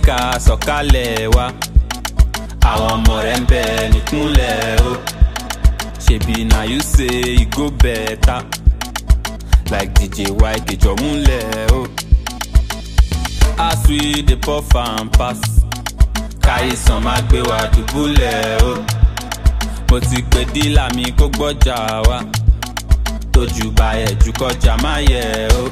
Ká sọ̀kalẹ̀ wá. Àwọn ọmọ rẹ̀ ń bẹ níkúnlẹ̀ o. Ṣebí na you say e go better. Like DJ YK jọ̀múlẹ̀ o. As we dey puff and pass. Káyìsàn máa gbé wa dùbúlẹ̀ o. Mo ti pè dílà mi kó gbọ́jà wá. Tójú bá yẹ jù kọjá má yẹ o.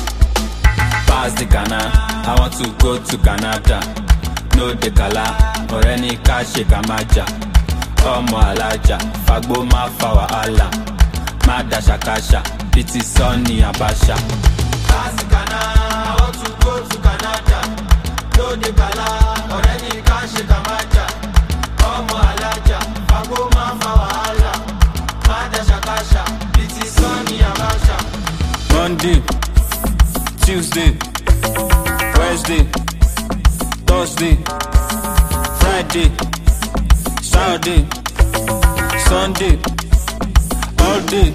Pass the Ghana, I want to go to Canada. No de kala, ọ̀rẹ́ ní ká ṣe ká má jà. Ọmọ alájà, fagbó má fa wàhálà. Má da ṣàkáṣà, bí ti sọ ní Abacha. Pass the Ghana, I want to go to Canada. No de kala, ọ̀rẹ́ ní ká ṣe ká má jà. Ọmọ alájà, fagbó má fa wàhálà. Má da ṣàkáṣà, bí ti sọ ní Abacha. Monday, Tuesday, Wednesday, Thursday, Friday, Saturday, Sunday, all day.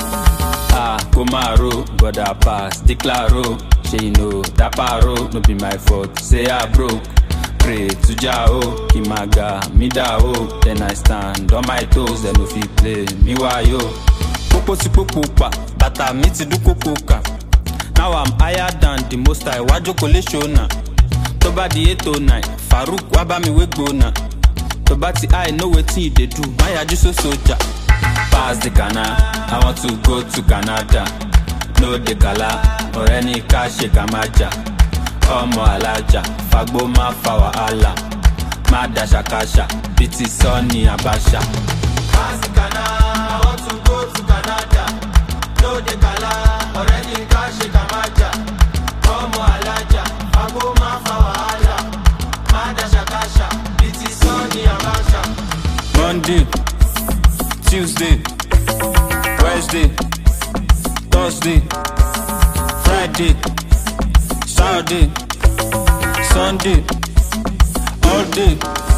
Komaro, brother pass, declaro. Shey you know, that paro, no be my fault. Say I broke, pray to Jao, Kimaga, Midao. Then I stand on my toes, then no fit play me wayo. Popo si popo pa, bata mi ti du kokoka. Now I'm higher than the most high, wajo kole shona. Toba di 809, Farouk wabami we go na. Toba ti I know wetin you dey do, my aju so soja. Pass the Ghana, I want to go to Canada. No de kala, ọ̀rẹ́ ní ká ṣe ká má jà. Ọmọ alájà, fagbó má fa wàhálà. Má da ṣàkáṣà, bí ti sọ ní Abacha. Pass the Ghana, I want to go to Canada. No de kala, ọ̀rẹ́ ní ká ṣe ká má jà. Ọmọ alájà, fagbó má fa wàhálà. Má da ṣàkáṣà, bí ti sọ ní Abacha. Monday, Tuesday, Wednesday, Thursday, Friday, Saturday, Sunday, all day.